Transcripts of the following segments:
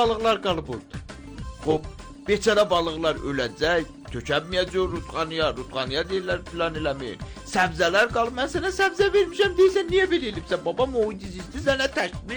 balıqlar qalıb orada. Hop, beçara balıqlar öləcək, tökənməyəcək rutqanıya deyirlər filan eləməyin. Səbzələr qalıb, mən sənə səbzə vermişəm deyirsən, niyə belə elibsən? Babam o dizizdi sənə təşbih.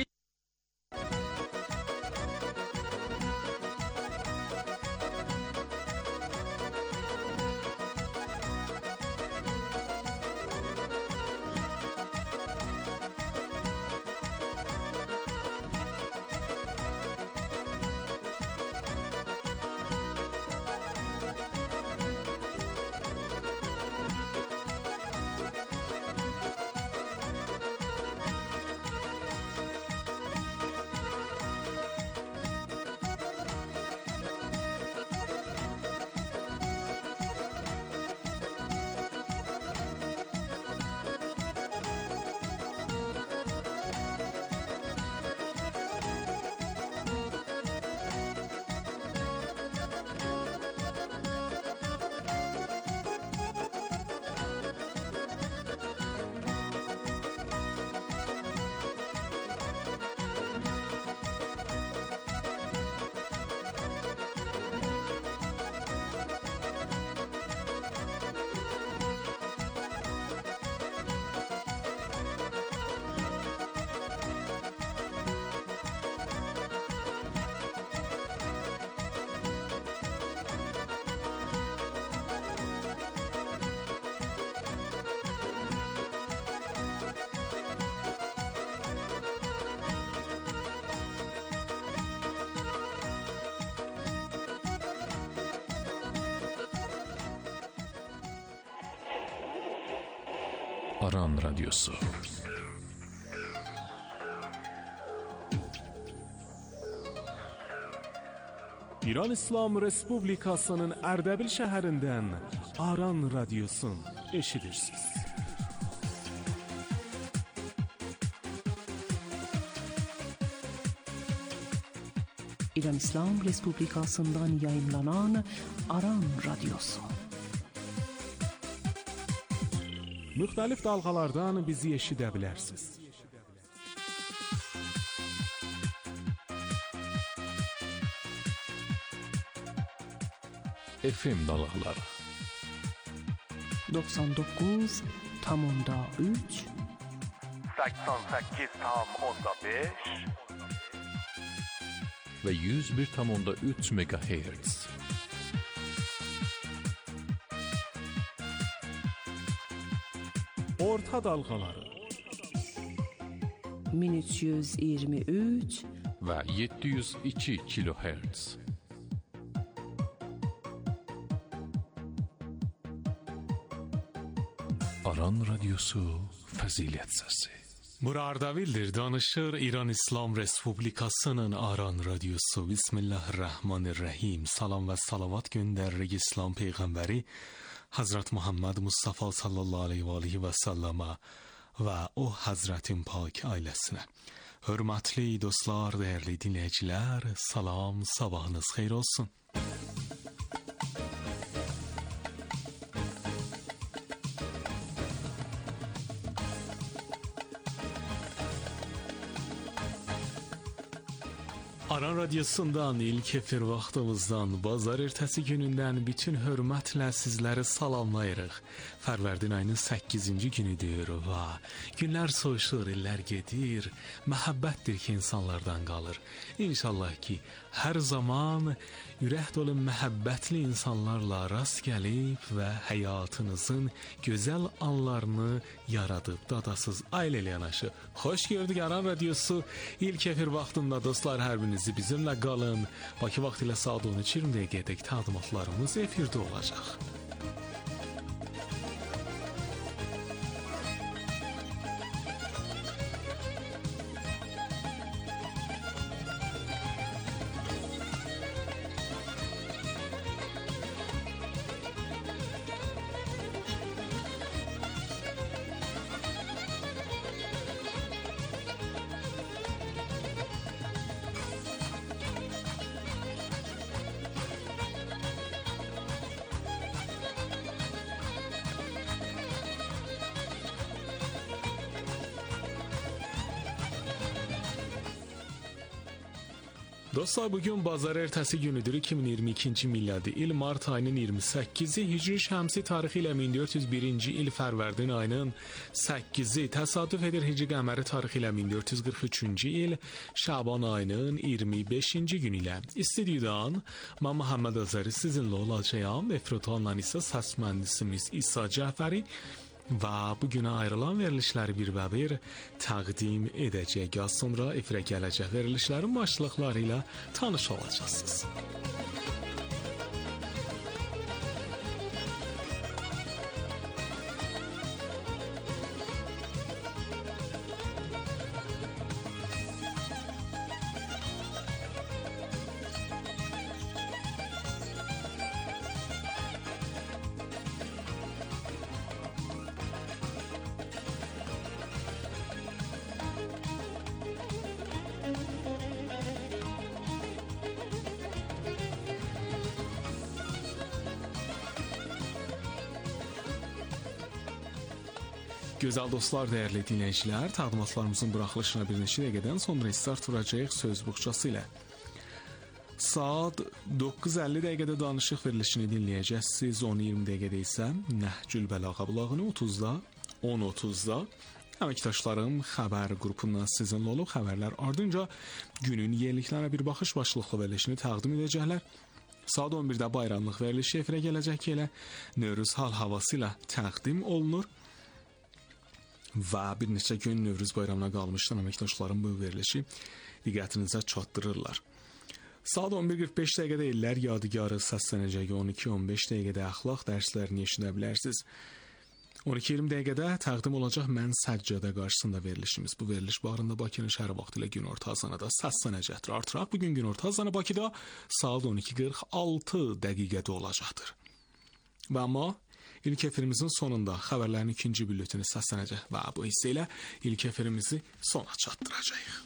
Aran Radyosu. İran İslam Respublikasının Ərdəbil şəhərindən Aran Radyosun eşidirsiniz. İran İslam Respublikasından yayınlanan Aran Radyosu. Müxtəlif dalğalardan bizi eşidə bilərsiniz. FM dalğaları 99.3 88.5 ve 101.3 MHz. Orta dalğaları 1323 ve 702 kHz. Aran Radyosu Fəzilət Səsi. Murardavildir, danışır İran İslam Respublikasının Aran Radyosu. Bismillahirrahmanirrahim. Salam və salavat göndəririk İslam Peyğəmbəri Hazret Muhammed Mustafa sallallahu aleyhi və səlləmə və o Hazretin pak ailəsinə. Hörmətli dostlar, dəyərli dinləyicilər, salam, sabahınız xeyir olsun. Aran Radyosundan ilk efir vaxtımızdan bazar ertəsi günündən bütün hörmətlə sizləri salamlayırıq. Fərvərdin ayının 8-ci günüdür və günlər soyuşur, illər gedir, məhəbbətdir ki insanlardan qalır. İnşallah ki hər zaman ürək dolu məhəbbətli insanlarla rast gəlib və həyatınızın gözəl anlarını yaradıb dadasız ailə ilə yanaşı. Xoş gördük Aran Radyosu ilk efir vaxtında dostlar, hər biriniz bizimlə qalın. Bakı vaxtı ilə saat 13:20 dəqiqədək təqdimatlarımız efirdə olacaq. Dostlar, bugün bazar ertəsi günüdür, 2022-ci miladi il mart ayının 28-i, Hicri şəmsi tarixi ilə 1401-ci il Fərvərdin ayının 8-i, təsadüf edir Hicri qəməri tarixi ilə 1443-cü il Şaban ayının 25-ci günü ilə. İstudiyudan mən Məhəmməd Azəri sizinlə olacağam. Efrutanla isə səs mühəndisimiz İsa Cəfəri və bugünə ayrılan verilişləri bir təqdim edəcək. Az sonra efirə gələcək verilişlərin başlıqları ilə tanış olacaqsınız. Gözəl dostlar, dəyərli dinləyicilər, təqdimatlarımızın buraxılışına bir neçə dəqiqədən sonra start vuracağıq söz buxçası ilə. Saat 9:50 dəqiqədə danışıq verilişini dinləyəcəksiniz. 10:20 dəqiqədə isə Nəhcül Bəlağə blağını 30-da, 10:30-da əməkdaşlarım xəbər qrupundan sizinlə olub xəbərlər ardınca günün yeniliklərinə bir baxış başlıqlı verilişini təqdim edəcəklər. Saat 11-də bayramlıq verilişi efirə gələcək ki, elə Növrüz hal-havası ilə təqdim olunur. Və bir neçə gün Növrüz bayramına qalmışdan əməkdaşlarım bu verilişi diqqətinizə çatdırırlar. Saat 11:45 dəqiqədə illər yadigarı səslənəcək, 12:15 dəqiqədə əxlaq dərslərini eşidə bilərsiniz. 12:20 dəqiqədə təqdim olacaq Mən Səccadə qarşısında verilişimiz. Bu veriliş barında Bakının şəhər vaxtı ilə günorta azanada səslənəcəkdir. Artıraq bugün günorta azanı Bakıda saat 12:46 dəqiqədə olacaqdır. Və amma İlk efirimizin sonunda xəbərlərin ikinci bülletini səslənəcək və bu hissə ilə ilk efirimizi sona çatdıracağıq.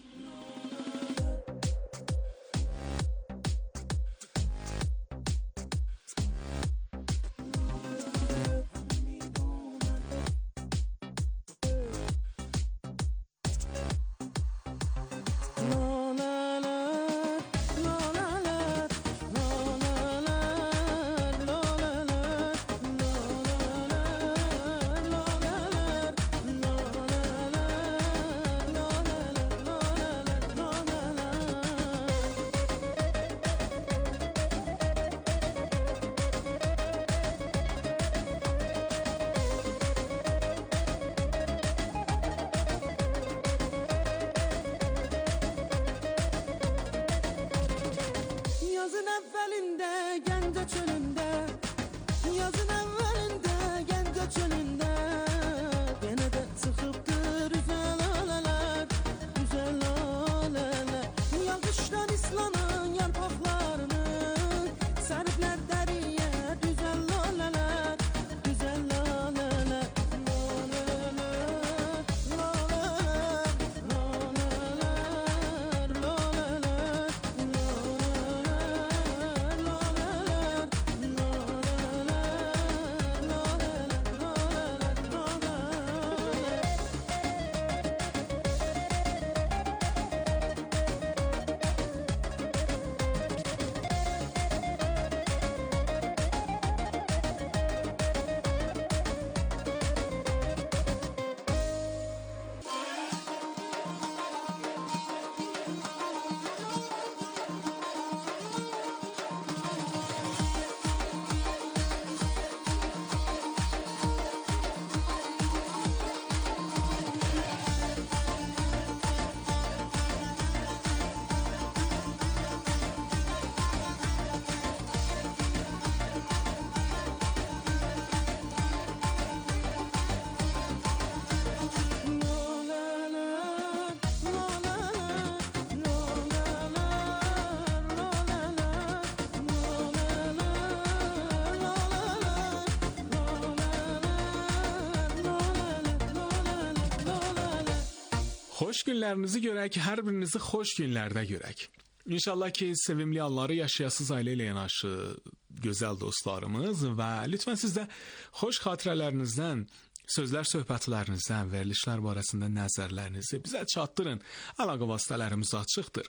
Xoş günlərinizi görək, hər birinizi xoş günlərdə görək. İnşallah ki, sevimli anları yaşayasınız ailə ilə yanaşı gözəl dostlarımız və lütfən siz də xoş xatirələrinizdən, sözlər söhbətlərinizdən, verilişlər barəsində nəzərlərinizi bizə çatdırın. Əlaqə vasitələrimiz açıqdır.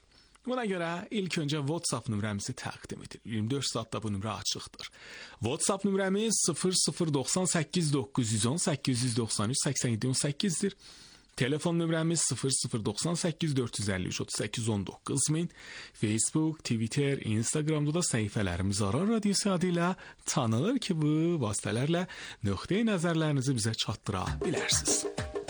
Buna görə ilk öncə WhatsApp nömrəmizi təqdim edirik. 24 saatda bu nömrə açıqdır. WhatsApp nömrəmiz 0098 910 893 8718-dir. Telefon nömrəmiz 0098 453 38 19 min. Facebook, Twitter, Instagramda da səhifələrimiz Aran Radiosu adı ilə tanınır ki, bu vasitələrlə nöqteyi nəzərlərinizi bizə çatdıra bilərsiniz.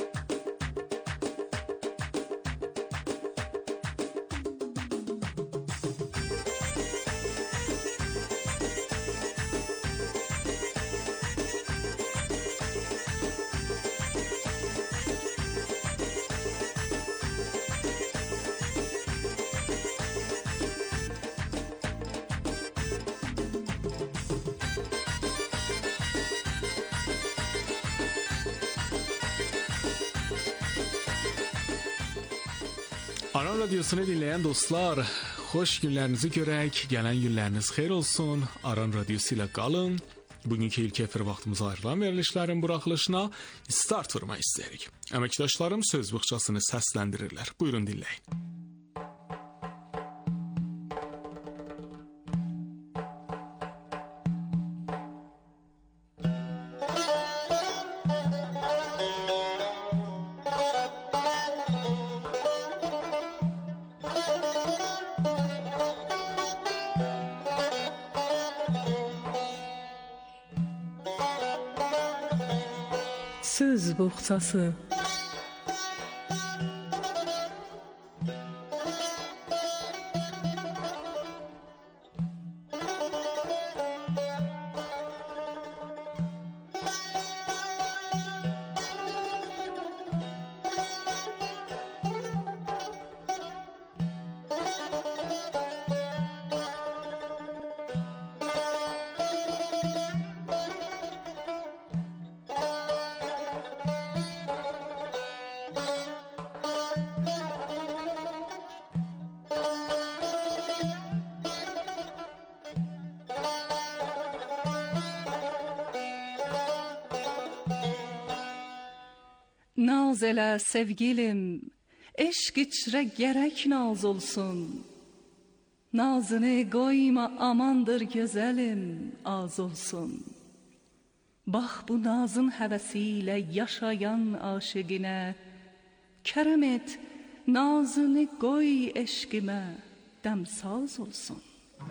Aran Radiosunu dinleyen dostlar, xoş günlərinizi görək, gələn günləriniz xeyir olsun. Aran Radiosu ilə qalın. Bugünkü ilk efir vaxtımıza ayrılan verilişlərin buraxılışına start vurmaq istəyirik. Əməkdaşlarım söz bıxçasını səsləndirirlər. Buyurun dinləyin. Söz boğçası. Naz elə sevgilim, eşq içrə gərək naz olsun. Nazını qoyma amandır gözəlim, az olsun. Bax bu nazın həvəsi ilə yaşayan aşiqinə, kərəm et, nazını qoy eşqimə, dəmsaz olsun.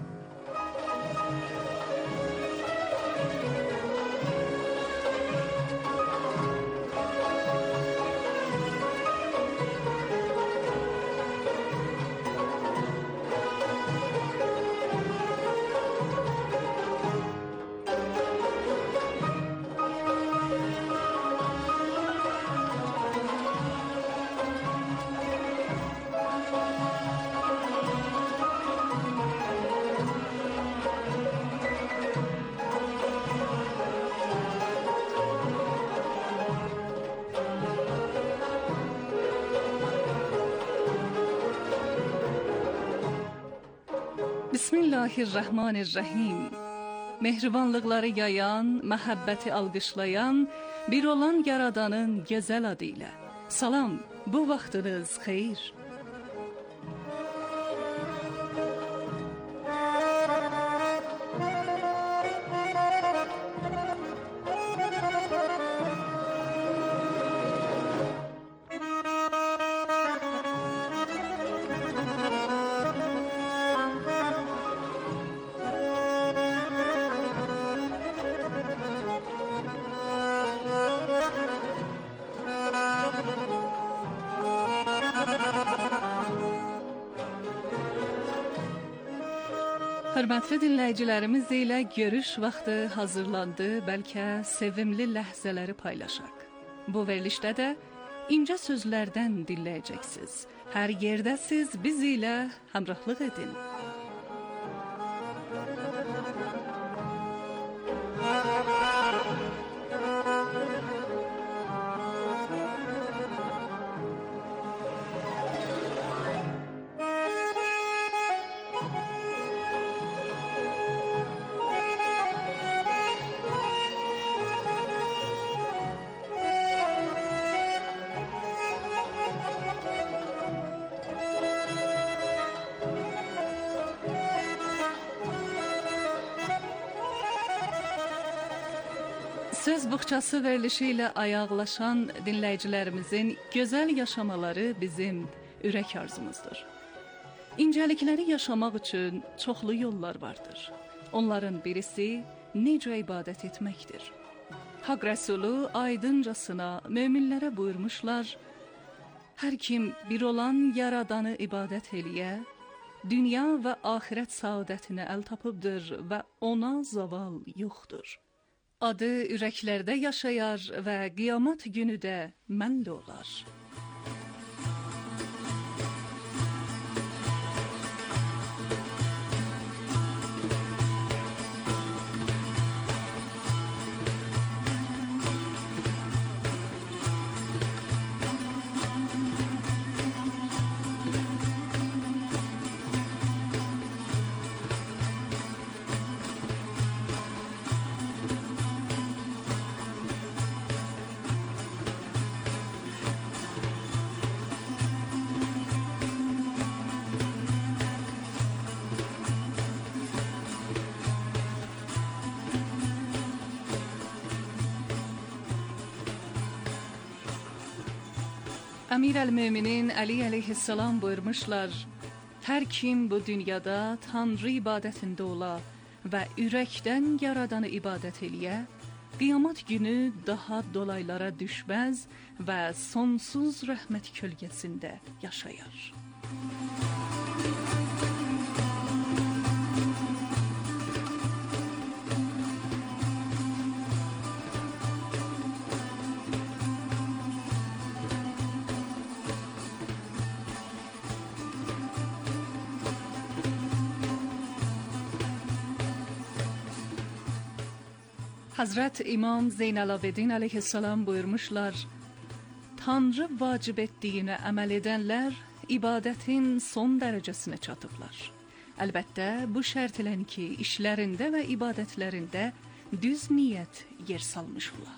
Bismillahirrahmanirrahim. Mehribanlıqları yayan, məhəbbəti alqışlayan, bir olan yaradanın gözəl adı ilə. Salam, bu vaxtınız xeyir. Hörmətli dinləyicilərimiz ilə görüş vaxtı hazırlandı, bəlkə sevimli ləhzələri paylaşaq. Bu verilişdə də incə sözlərdən dinləyəcəksiniz. Hər yerdə siz biz ilə həmrəhlıq edin. Söz buxçası verilişi ilə ayaqlaşan dinləyicilərimizin gözəl yaşamaları bizim ürək arzumuzdur. İncəlikləri yaşamaq üçün çoxlu yollar vardır. Onların birisi necə ibadət etməkdir. Haqq Rəsulu aydıncasına möminlərə buyurmuşlar: hər kim bir olan Yaradanı ibadət eləyə, dünya və axirət saadətinə əl tapıbdır və ona zaval yoxdur. Adı ürəklərdə yaşayar və qiyamət günü də məndə olar. Əmir əl-Möminin Əli əleyhissalam buyurmuşlar: hər kim bu dünyada Tanrı ibadətində ola və ürəkdən Yaradanı ibadət eləyə, qiyamət günü daha dolaylara düşməz və sonsuz rəhmət kölgəsində yaşayar. Hazret İmam Zeynalabedin aleyhisselam buyurmuşlar: Tanrı vacib etdiyinə əməl edənlər ibadətin son dərəcəsinə çatıblar. Əlbəttə, bu şərt ilə ki, işlərində və ibadətlərində düz niyyət yer salmış ola.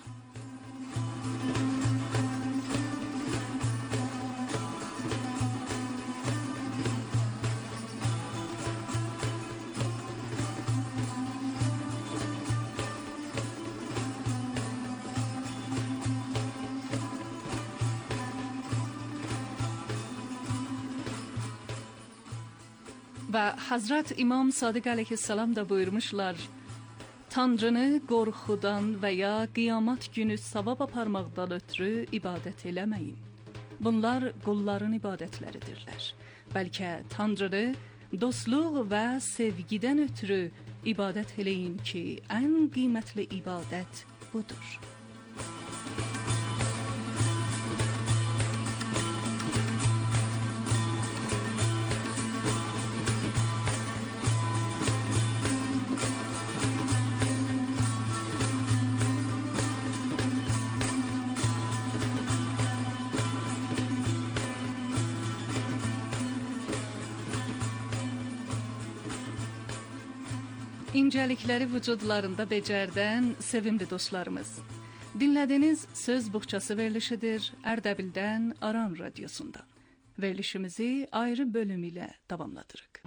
Və Hazret İmam Sadiq aleyhisselam da buyurmuşlar: Tanrını qorxudan və ya qiyamət günü savab aparmaqdan ötürü ibadət eləməyin. Bunlar qulların ibadətləridirlər. Bəlkə Tanrını dostluq və sevgidən ötürü ibadət eləyin ki, ən qiymətli ibadət budur. İncəlikləri vücudlarında becərdən sevimli dostlarımız. Dinlədiyiniz Söz Buxçası verilişidir Ərdəbildən Aran Radyosundan. Verilişimizi ayrı bölüm ilə davamladırıq.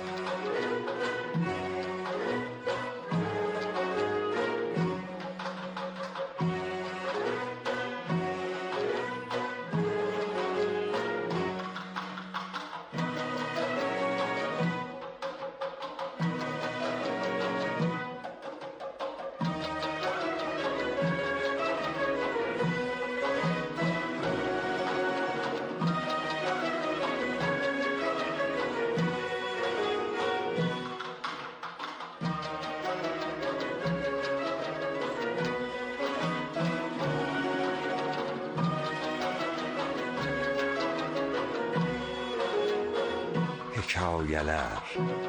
Hekayələr.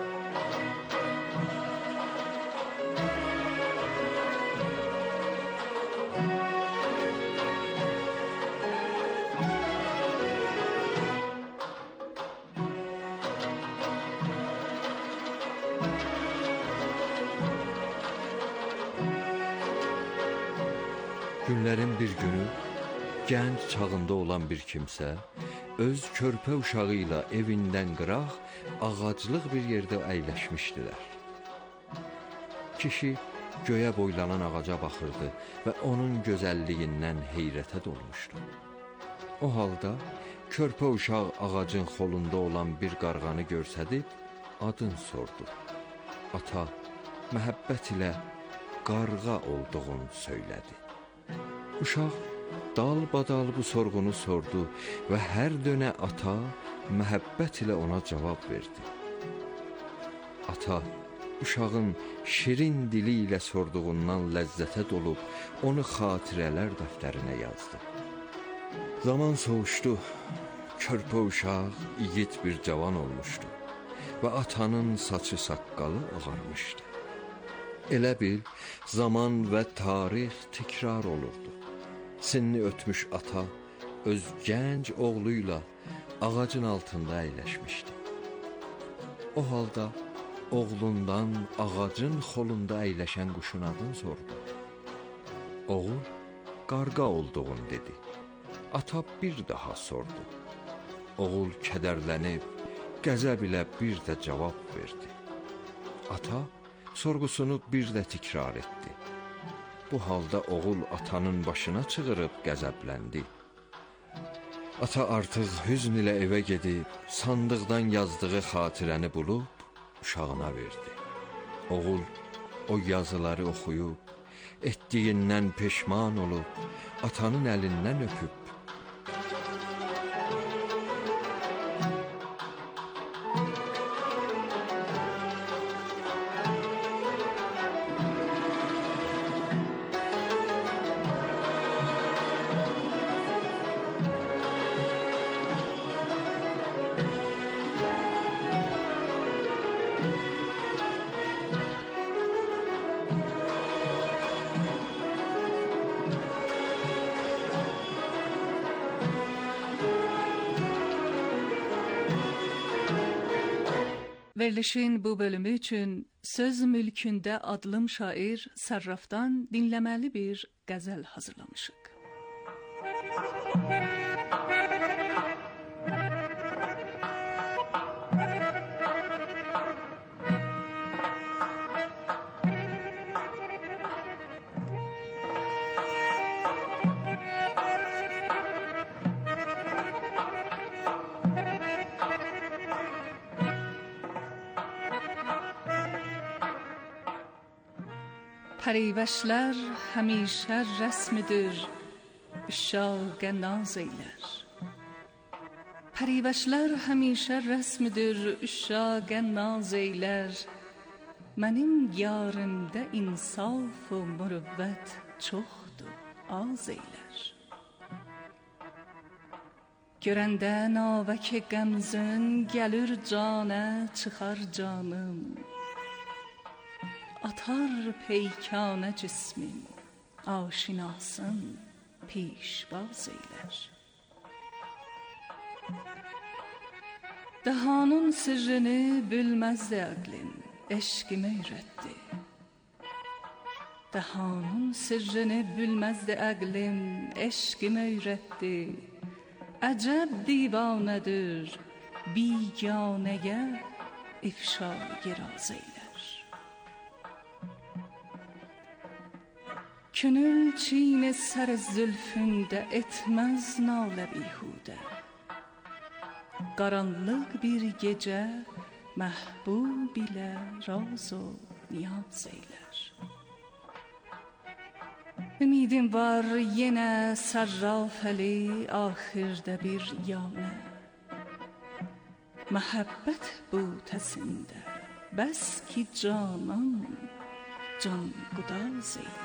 Günlərin bir günü gənc çağında olan bir kimsə öz körpə uşağı ilə evindən qıraq ağaclıq bir yerdə əyləşmişdilər. Kişi göyə boylanan ağaca baxırdı və onun gözəlliyindən heyrətə dolmuşdu. O halda körpə uşaq ağacın xolunda olan bir qarğanı görsədib adını sordu. Ata məhəbbət ilə qarğa olduğunu söylədi. Uşaq dalbadal bu sorğunu sordu və hər dönə ata məhəbbət ilə ona cavab verdi. Ata uşağın şirin dili ilə sorduğundan ləzzətə dolub onu xatirələr dəftərinə yazdı. Zaman soğuşdu, körpə uşaq igid bir cavan olmuşdu və atanın saçı saqqalı ağarmışdı. Elə bil zaman və tarix təkrar olurdu. Sinni ötmüş ata öz gənc oğluyla ağacın altında əyləşmişdi. O halda oğlundan ağacın xolunda əyləşən quşun adını sordu. Oğul qarğa olduğunu dedi. Ata bir daha sordu. Oğul kədərlənib, qəzəb ilə bir də cavab verdi. Ata sorğusunu bir də təkrar etdi. Bu halda oğul atanın başına çığırıb qəzəbləndi. Ata artıq hüzn ilə evə gedib, sandıqdan yazdığı xatirəni bulub, uşağına verdi. Oğul o yazıları oxuyub, etdiyindən peşman olub, atanın əlindən öpüb, Verilişin bu bölümü üçün Söz Mülkündə adlım şair Sərrafdan dinləməli bir qəzəl hazırlamışıq. Pərivəşlər həmişə rəsmidir, üşaqa naz eylər. Pərivəşlər həmişə rəsmidir, üşaqa naz eylər. Mənim yarımda insaf və mürüvvət çoxdur, az eylər. Görəndə navək qəmzin gəlir canə, çıxar canım. Atar peykana cismim, aşinasın pişbaz eylər. Dəhanın sirrini bilməzdi əqlim, eşqimi öyrətdi. Dəhanın sirrini bilməzdi əqlim, eşqimi öyrətdi. Əcəb divanədir, biganəyə ifşa giraz eylər. Könül çiğne sər zülfündə etməz nalə bihudə. Qaranlıq bir gecə məhbub ilə raz o niyaz eylər. Ümidim var yenə sərraf əli axirdə bir yanə. Məhəbbət butəsində bəs ki canan can qudaz eylər.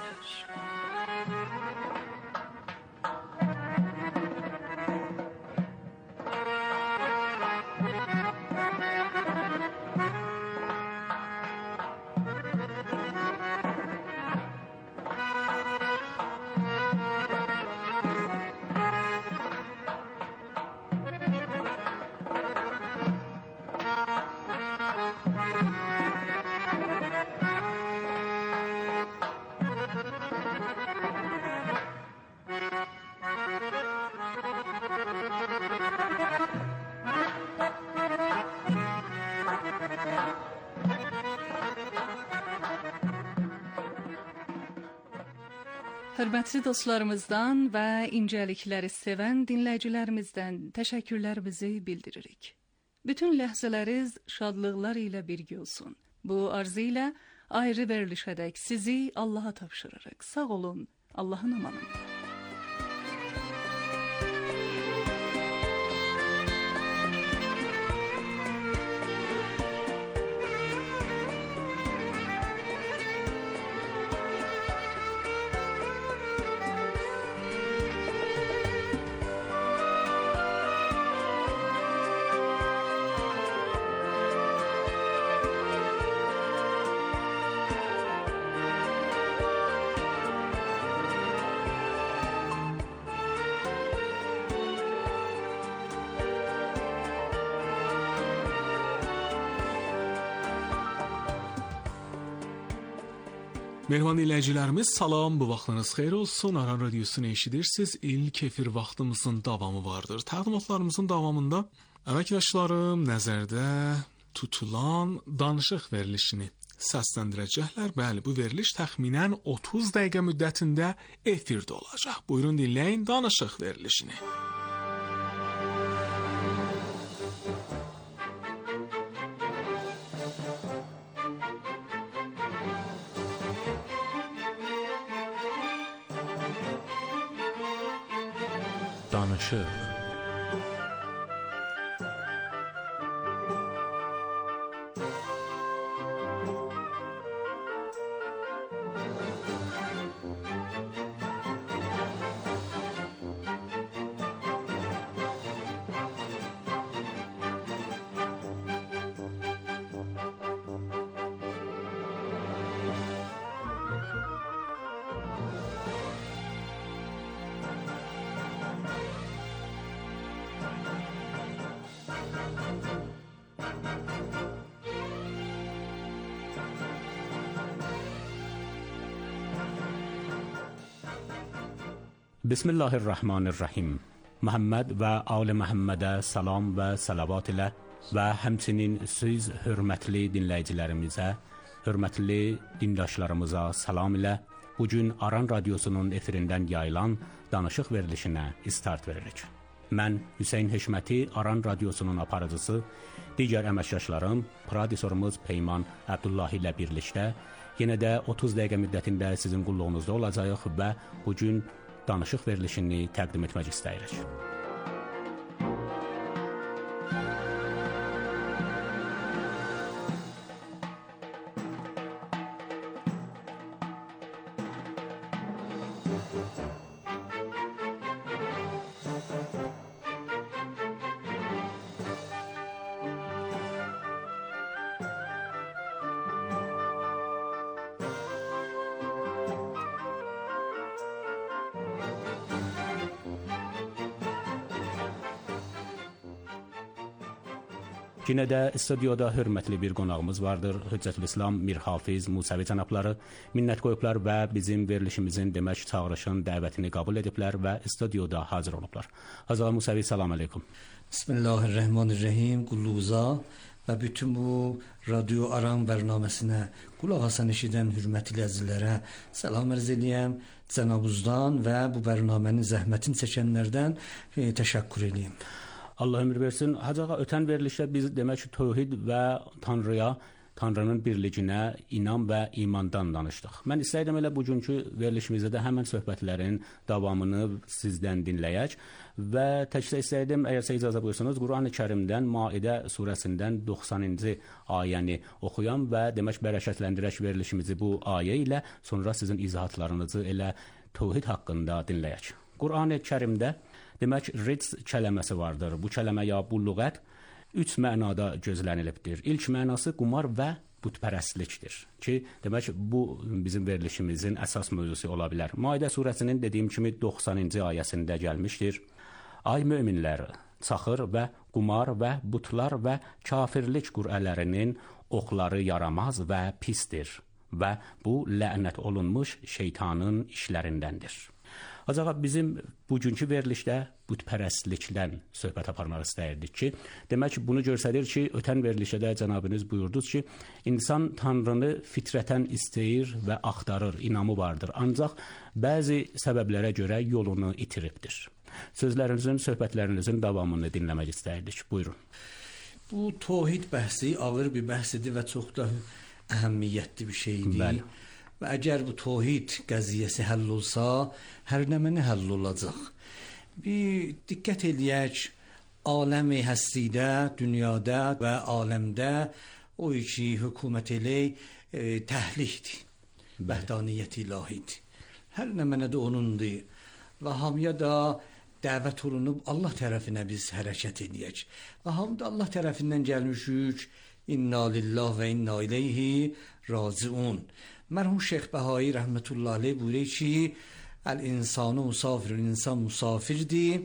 Hörmətli dostlarımızdan və incəlikləri sevən dinləyicilərimizdən təşəkkürlərimizi bildiririk. Bütün ləhzələriniz şadlıqlar ilə birgə olsun. Bu arzu ilə ayrı verilişədək sizi Allaha tapşırırıq. Sağ olun, Allahın amanında. Mehman dinləyicilərimiz, salam, bu vaxtınız xeyir olsun. Aran Radiosunu eşidirsiniz. İlk efir vaxtımızın davamı vardır. Təqdimatlarımızın davamında əməkdaşlarım nəzərdə tutulan danışıq verilişini səsləndirəcəklər. Bəli, bu veriliş təxminən 30 dəqiqə müddətində efirdə olacaq. Buyurun dinləyin danışıq verilişini. Danışıq. بسم الله الرحمن الرحیم. Muhammed və Ali Məhəmmədə salam və salavat ilə və həmçinin siz hörmətli dinləyicilərimizə, hörmətli dindaşlarımıza salam ilə bugün Aran Radiosunun efirindən yayılan danışıq verilişinə start veririk. Mən Hüseyn Heşməti, Aran Radiosunun aparıcısı, digər əməkdaşlarım, prodüserimiz Peyman Abdullahi ilə birlikdə yenə də 30 dəqiqə müddətində sizin qulluğunuzda olacağıq və bugün danışıq verilişini təqdim etmək istəyirik. Yenə də studiyada hörmətli bir qonağımız vardır. Hüccətülislam Mirhafiz Musavi cənabları minnət qoyublar və bizim verilişimizin demək çağırışın dəvətini qəbul ediblər və studiyada hazır olublar. Hazır Musavi, salam aleykum. Bismillahirrahmanirrahim. Qulluğuza və bütün bu Radio Aran bərnaməsinə qulaq asan eşidən hörmətli əzizlərə salam arz edirəm. Cənabınızdan və bu bərnamənin zəhmətini çəkənlərdən təşəkkür edirəm. Allah ömür versin. Hacağa ötən verilişdə biz demək ki, tövhid və Tanrıya, Tanrının birlicinə, inan və imandan danışdıq. Mən istəyirəm elə bugünkü verilişimizdə də həmən söhbətlərin davamını sizdən dinləyək və təkcə istəyirəm, əgər sizə icazə buyursanız, Quran-ı Kərimdən, Maidə surəsindən 90-cı ayəni oxuyam və demək bərəkətləndirək verilişimizi bu ayə ilə, sonra sizin izahatlarınızı elə tövhid haqqında dinləyək. Quran-ı Kərimdə demək, ric kələməsi vardır. Bu kələmə ya bu lüğət 3 mənada gözlənilibdir. İlk mənası qumar və bütpərəstlikdir ki, demək, bu bizim verilişimizin əsas mövzusu ola bilər. Maidə surəsinin dediyim kimi 90-cı ayəsində gəlmişdir. Ay möminlər, çaxır və qumar və butlar və kafirlik qurələrinin oxları yaramaz və pisdir və bu lənət olunmuş şeytanın işlərindəndir. Ancaq bizim bugünkü verilişdə bütpərəstlikdən söhbət aparmaq istəyirdik ki, demək ki, bunu göstərir ki, ötən verilişdə də cənabınız buyurdunuz ki, insan Tanrını fitrətən istəyir və axtarır, inamı vardır. Ancaq bəzi səbəblərə görə yolunu itiribdir. Sözlərinizin, söhbətlərinizin davamını dinləmək istəyirdik. Buyurun. Bu tövhid bəhsi ağır bir bəhsdir və çox da əhəmiyyətli bir şeydir. Bəli. Və əgər bu tövhid qəziyyəsi həll olsa, hər nə mənə həll olacaq. Bir diqqət eləyək, aləmi həstidə, dünyada və aləmdə o ki, hökumət elək təhlikdir. Bəhdaniyyət ilahidir. Hər nə mənə də onundur. Və hamıya da dəvət olunub Allah tərəfinə biz hərəkət edək. Və hamıda Allah tərəfindən gəlmişük. İnna lillah və inna ileyhi raciun. Mərhum Şeyx Bəhayi rəhmətullah aleyh buyuruyor ki, el-insanu musafir, insan musafirdir.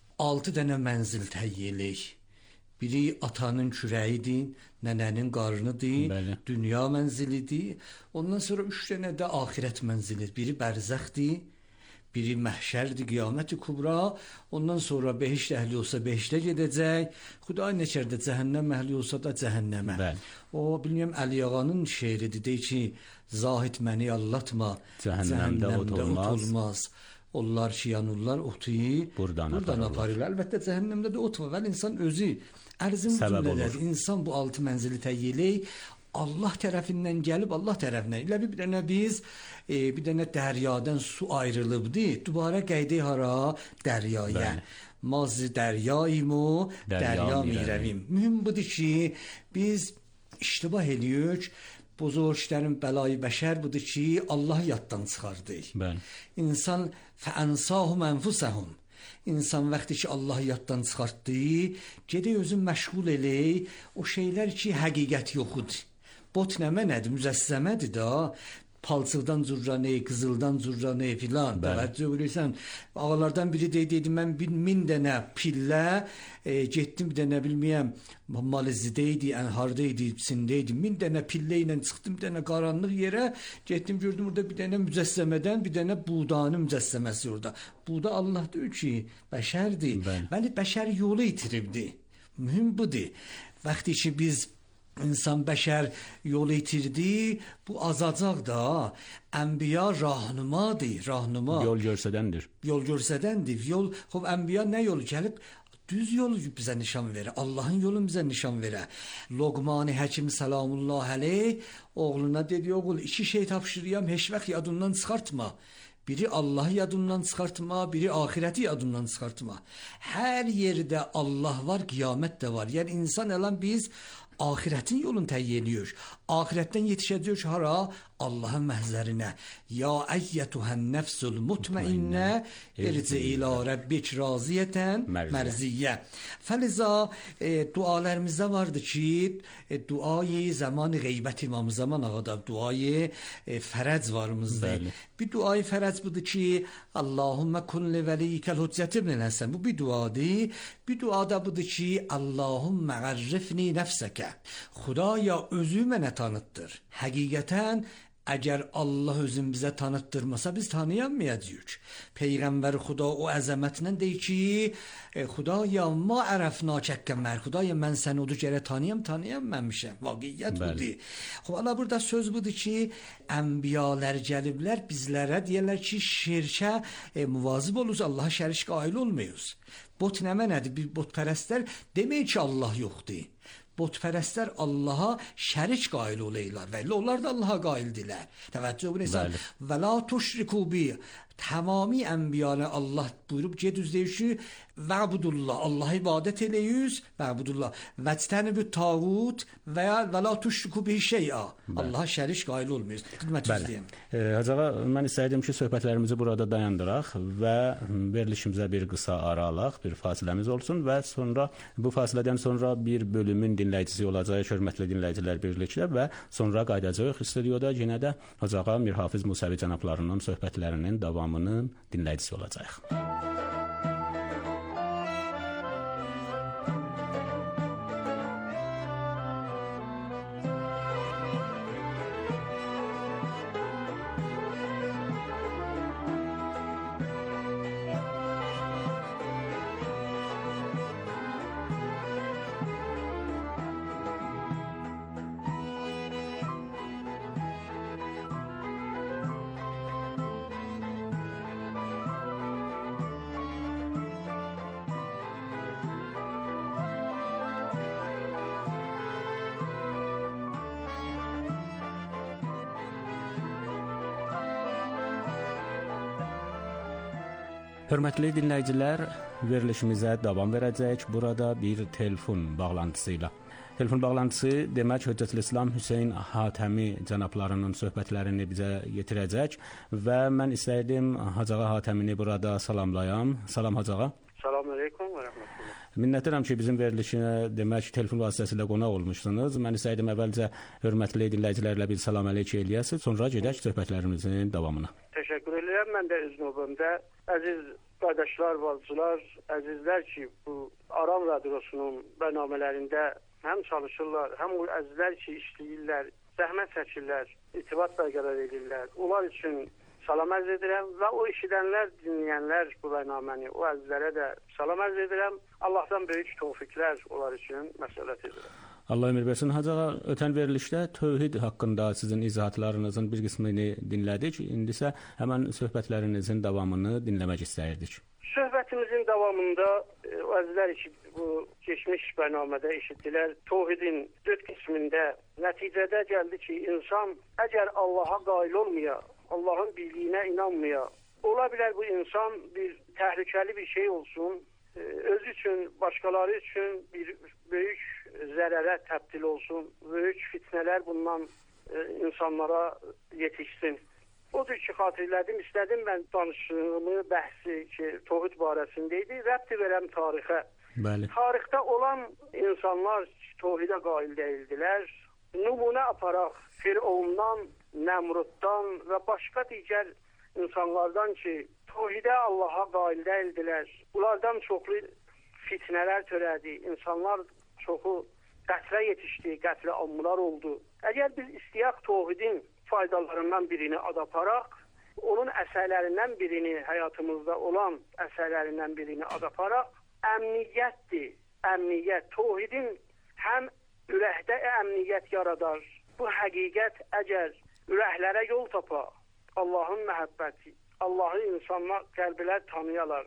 6 dənə mənzil təyyid eləyik. Biri atanın kürəyidir, nənənin qarnıdır, Bəli. dünya mənzilidir. Ondan sonra 3 dənə də axirət mənzilidir. Biri bərzəxdir, biri məhşərdir, qiyamət-i kubra. Ondan sonra behişt əhli olsa behiştə gedəcək. Xuday neçərdə cəhənnəm əhli olsa da cəhənnəmə. Bəli. O bilmirəm Əli Ağanın şeiridir. Deyir ki, zahid məni allatma, Cəhənnəmdə ot olmaz. Onlar ki yanurlar otu Buradan aparırlar. Əlbəttə cəhənnəmdə də ot var. Və insan özü ərzim cümlədir. İnsan bu 6 mənzili təyyid eləyir. Allah tərəfindən gəlib Allah tərəfindən. Elə bir dənə biz bir dənə dəryadan su ayrılıbdı. Dubara qayıdıq hara? Dəryaya. Maz dəryayımı, dərya mirəvim. Mühüm budur ki, biz iştibah edirik. Buzurşlərin bəlayı bəşər budur ki, Allah yaddan çıxardıq. Bəli. İnsan fəənsahum ənfusəhum. İnsan vaxtı ki Allah yaddan çıxartdı, gedək özün məşğul elək o şeylər ki həqiqət yoxudur. Bot nəmə nədir? Mücəssəmədir da. Palçıqdan cürranə, qızıldan cürranə filan. Təvəccüh edirsən. Ağalardan biri dedi, mən 1000 dənə pillə getdim bir dənə bilməyəm, Malizidəydi, Ənhardaydı, Sindəydi. 1000 dənə pillə ilə çıxdım bir dənə qaranlıq yerə. Getdim gördüm orada bir dənə mücəssəmədən bir dənə buğdanın mücəssəməsi orada. Buğda Allahdır ki, bəşərdir. Bəli, bəşər yolu itiribdi. Mühüm budur. Vaxtı ki biz İnsan bəşər yol itirdi, bu azacaq da. Ənbiya rahnumadır, rahnuma. Yol görsədəndir. Yol görsədəndir. Yol, ənbiya nə yolu gəlib? Düz yolu bizə nişan verə. Allahın yolu bizə nişan verə. Loqman-ı Həkim salamullah aleyh oğluna dedi, oğul 2 şey tapşırıyam, heç vaxt yadından çıxartma. Biri Allah'ı yadından çıxartma, biri ahireti yadından çıxartma. Hər yerdə Allah var, qiyamət də var. Yəni insan elan biz ahiretin yolunu təyyid ediyor. Ahiretten yetişəcək hara? Allah'ın məhzərinə. Ya əyyətuhən nəfsul mutmainnə irci ilə Rabbik raziyətən mərziyyə. Fəliza dualarımızda vardı ki, duayı zaman qeybət imam zaman ağada duayı fərəc varımızda. Bir duayı fərəc budur ki, Allahümme kun li veliykel hüccət ibn Həsən. Bu bir duadır. Bir duada budur ki, Allahümme ərrifni nəfsəkə. Xudaya özü mənə tanıtdır. Həqiqətən əgər Allah özün bizə tanıtdırmasa biz tanıyamayacağıq. Peyğəmbər Xuda o əzəmətlə deyir ki, Xudaya ma ərəfnəkə mər. Xudaya mən səni odu gərə tanıyam-tanıyamamışam. Vaqiyyət budur. Hala burada söz budur ki, ənbiyalar gəliblər bizlərə deyirlər ki, şirkə muvazib oluruz, Allaha şərik qail olmayız. Bot nə mənədir? Bir botpərəstlər demək ki, Allah yoxdur. Botpərəstlər Allaha şərik qail olurlar və onlar da Allaha qaildirlər. Təvəccüh buyursan. Və la tuşriku bi. Tamami ənbiyanə Allah buyurub gedüz deyir ki, vəbudullah, Allaha ibadət eləyiz, vəbudullah. Vəctənibü tağut və la tuşriku bi şey'a. Allaha şərik qail olmayız. Xidmət istəyirəm. Hacığa, mən istəyirdim ki, söhbətlərimizi burada dayandıraq və verilişimizə bir qısa ara alaq, bir fasiləmiz olsun və sonra bu fasilədən sonra bir bölümün dinləyicisi olacaq, hörmətli dinləyicilər birlikdə və sonra qaydacaq studiyada yenə də Hacığa Mirhafiz Musəvi cənablarının söhbətlərinin davamının dinləyicisi olacaq. Hörmətli dinləyicilər, verilişimizə davam verəcək burada bir telefon bağlantısı ilə. Telefon bağlantısı demək Höccətülislam Hüseyn Hatəmi cənablarının söhbətlərini bizə yetirəcək və mən istəyirdim Hacıağa Hatəmini burada salamlayam. Salam Hacıağa. Salamünaleyküm və rəhmətullah. Minnətdaram ki, bizim verilişinə demək telefon vasitəsilə qonaq olmuşsunuz. Mən istəyirdim əvvəlcə hörmətli dinləyicilərlə bir salam əleyküm eləyəsiz, sonra gedək söhbətlərimizin davamına. Təşəkkür edirəm. Mən də öz növbəmdə əziz qardaşlar, bacılar, əzizlər ki, bu Aram radiosunun bərnamələrində həm çalışırlar, həm o əzizlər ki, işləyirlər, zəhmət çəkirlər, irtibat bərqərar edirlər. Onlar üçün salam ərz edirəm və o işidənlər, dinləyənlər bu bərnaməni, o əzizlərə də salam ərz edirəm. Allahdan böyük tövfiklər onlar üçün məsləhət edirəm. Allah ömür versin. Hacıağa, ötən verilişdə tövhid haqqında sizin izahatlarınızın bir qismini dinlədik. İndi isə həmən söhbətlərinizin davamını dinləmək istəyirdik. Söhbətimizin davamında o əzizlər ki, bu keçmiş bərnamədə eşitdilər. Tövhidin 4 qismində nəticədə gəldi ki, insan əgər Allaha qail olmaya, Allahın birliyinə inanmaya, ola bilər bu insan bir təhlükəli bir şey olsun, özü üçün, başqaları üçün bir böyük zərərə təbdil olsun, böyük fitnələr bundan insanlara yetişsin. Odur ki, xatırladım, istədim mən danışığımı, bəhsi ki, tövhid barəsində idi, rəbti verəm tarixə. Bəli. Tarixdə olan insanlar tövhidə qail deyildilər. Nümunə aparaq Firavundan, Nəmruddan və başqa digər insanlardan ki, tövhidə Allaha qail deyildilər. Bunlardan çoxlu fitnələr törədi, insanlar çoxu qətlə yetişdi, qətlə alımlar oldu. Əgər biz istəyək tövhidin faydalarından birini adaparaq, onun əsərlərindən birini, həyatımızda olan əsərlərindən birini adaparaq, əmniyyətdir. Əmniyyət, tövhidin həm ürəkdə əmniyyət yaradar. Bu həqiqət əgər ürəklərə yol tapa, Allahın məhəbbəti, Allahı insanlar, qəlblər tanıyalar.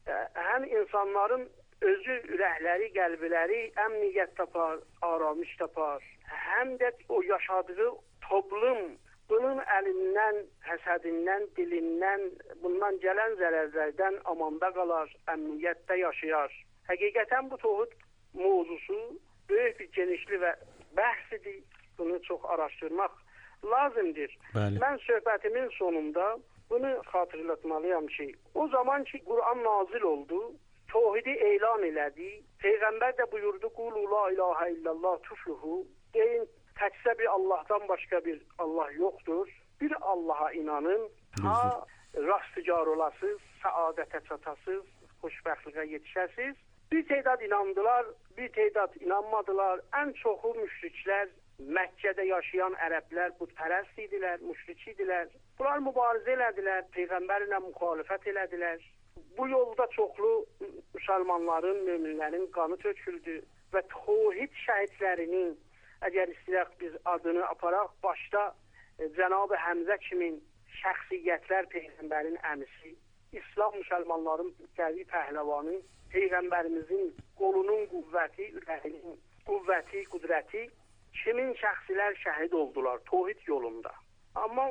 Həm insanların özü ürəkləri, qəlbləri əmniyyət tapar, aramış tapar. Həm də o yaşadığı toplum bunun əlindən, həsədindən, dilindən, bundan gələn zərərlərdən amanda qalar, əmniyyətdə yaşayar. Həqiqətən bu tövhid mövzusu böyük bir genişli və bəhsidir. Bunu çox araşdırmaq lazımdır. Bəli. Mən söhbətimin sonunda bunu xatırlatmalıyam ki, o zaman ki Quran nazil oldu, tövhidi elan elədi. Peyğəmbər də buyurdu: "Qulu la ilahe illallah tufluhu." Deyin, təkcə bir Allahdan başqa bir Allah yoxdur. Bir Allaha inanın, ta rastıcar olasınız, səadətə çatasınız, xoşbəxtliyə yetişəsiniz. Bir tədad inandılar, bir tədad inanmadılar. Ən çoxu müşriklər, Məkkədə yaşayan ərəblər bütpərəst idilər, müşrik idilər. Bunlar mübarizə elədilər, Peyğəmbərlə müxalifət elədilər. Bu yolda çoxlu müsəlmanların, möminlərin qanı töküldü və tövhid şəhidlərinin, əgər istəyək biz adını aparaq, başda Cənab-ı Həmzə kimi şəxsiyyətlər, Peyğəmbərin əmisi, İslam müsəlmanların qəvi pəhləvanı, Peyğəmbərimizin qolunun qüvvəti, ürəyinin qüvvəti, qüdrəti, kimin şəxsilər şəhid oldular tövhid yolunda. Amma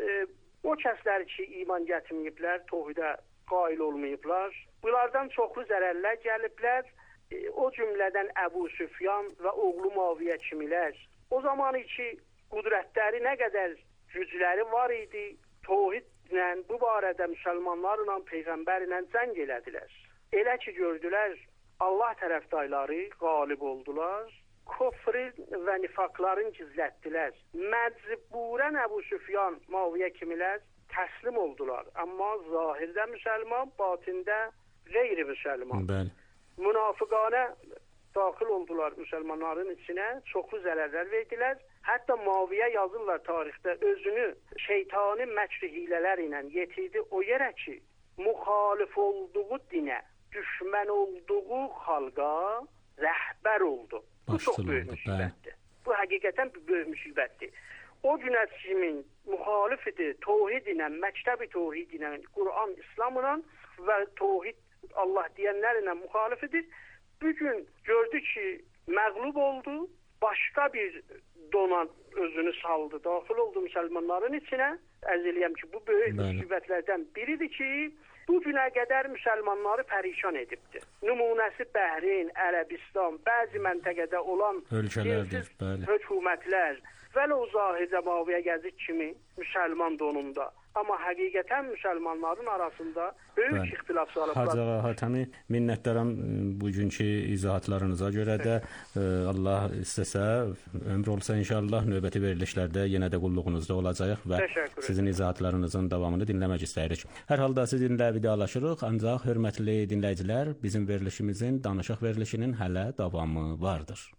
o kəslər ki, iman gətirməyiblər, tövhidə qail olmayıblar, bunlardan çoxlu zərərlər gəliblər. O cümlədən Əbu Süfyan və oğlu Muaviyə kimilər. O zaman ki, qüdrətləri nə qədər gücləri var idi, tövhidlə, bu barədə müsəlmanlarla, Peyğəmbərlə cəng elədilər. Elə ki, gördülər, Allah tərəfdayları qalib oldular, kufrin və nifaqların gizlətdilər. Məcburən Əbu Süfyan, Muaviyə kimilər təslim oldular. Amma zahirdə müsəlman, batində qeyri-müsəlman. Bəli. Münafıqanə daxil oldular müsəlmanların içinə, çoxlu zərərlər verdilər. Hətta Muaviyə yazırlar tarixdə, özünü şeytani məkri hilələr ilə yetirdi o yerə ki, müxalif olduğu dinə, düşmən olduğu xalqa rəhbər oldu. Bu çox böyük müsibətdir. Bu həqiqətən böyük müsibətdir. O günə kimin müxalif idi, tövhid ilə, məktəb-i tövhid ilə, Quran, İslamla və tövhid Allah deyənlərlə müxalif idi. Bugün gördü ki, məğlub oldu, başqa bir dona özünü saldı, daxil oldu müsəlmanların içinə. Ərz eləyəm ki, bu böyük müsibətlərdən biridir ki, bu günə qədər müsəlmanları pərişan edibdir. Nümunəsi Bəhreyn, Ərəbistan, bəzi məntəqədə olan ölkələrdir, bəli. Hökumətlər vələ Zahirdə Maviyə Gəzid kimi müsəlman donunda. Amma həqiqətən müsəlmanların arasında böyük ixtilaf saliblər. Hacı Ağa Hatəmi, minnətdaram bugünkü izahatlarınıza görə də. Allah istəsə, ömür olsa inşallah növbəti verilişlərdə yenə də qulluğunuzda olacağıq və sizin izahatlarınızın davamını dinləmək istəyirik. Hər halda sizinlə vidalaşırıq, ancaq hörmətli dinləyicilər, bizim verilişimizin, danışıq verilişinin hələ davamı vardır.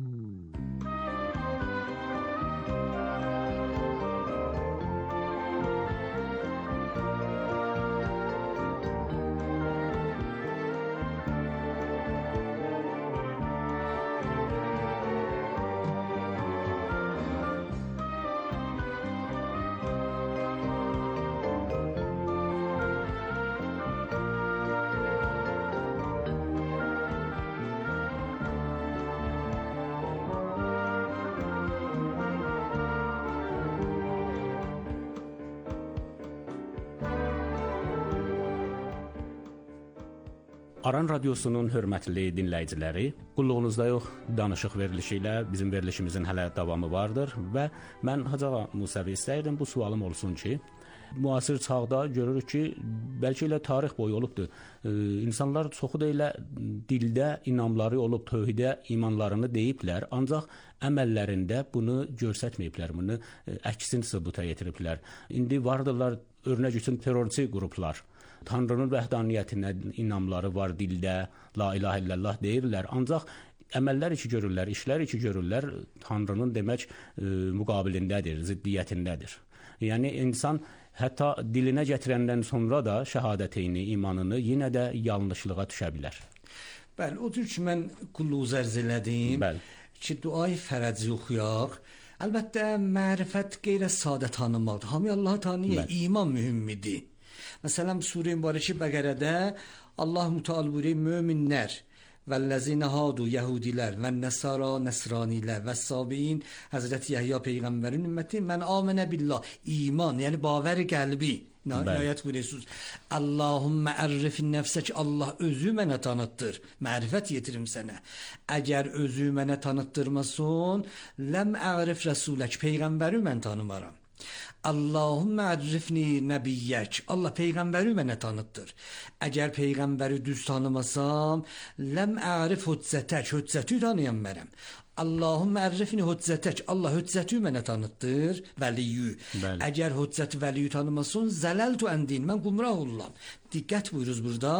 Aran Radiosunun hörmətli dinləyiciləri, qulluğunuzdayıq danışıq verilişi ilə bizim verilişimizin hələ davamı vardır və mən Hacı Ağa Musəvi istəyirdim bu sualım olsun ki, müasir çağda görürük ki, bəlkə elə tarix boyu olubdur. İnsanlar çoxu da elə dildə inamları olub, tövhidə imanlarını deyiblər, ancaq əməllərində bunu göstərməyiblər, bunu əksin sübuta yetiriblər. İndi vardırlar örnək üçün terrorçi qruplar. Tanrının vəhdaniyyətinə inamları var dildə, la ilahe illallah deyirlər, ancaq əməllər iki görürlər, işlər iki görürlər, Tanrının demək müqabilindədir, ziddiyyətindədir. Yəni insan hətta dilinə gətirəndən sonra da şəhadətini, imanını yenə də yanlışlığa düşə bilər. Bəli, o cür ki mən qulluğu zərz elədim ki, duayı fərəci oxuyaq. Əlbəttə, mərifət qeyrə sadə tanımaqdır. Hamı Allahı tanıyır, iman mühümmidir. Məsələn, Surə-i Mübarək Bəqərədə Allah Müteal buyuruyor, möminlər vəllezine hadu Yahudilər və Nəsara Nəsranilər və Sabiin Həzrəti Yəhya Peyğəmbərin ümməti mən amənə billah, iman, yəni bavər qəlbi. Ayət buyuruyorsunuz. Allahümme ərrifin nəfsək, Allah özü mənə tanıtdır, mərifət yetirim sənə. Əgər özü mənə tanıtdırmasın, ləm ərif rəsulək, Peyğəmbəri mən tanımaram. Allahümme ərrifni nəbiyyək, Allah Peyğəmbəri mənə tanıtdır. Əgər Peyğəmbəri düz tanımasam, ləm ərif hüccətək, hüccəti tanıyam. Allahümme ərrifni hüccətək, Allah hüccəti mənə tanıtdır, vəliyyü. Əgər hüccəti vəliyyü tanımasın, zələltu əndin, mən qumrah olam. Diqqət buyuruz burada.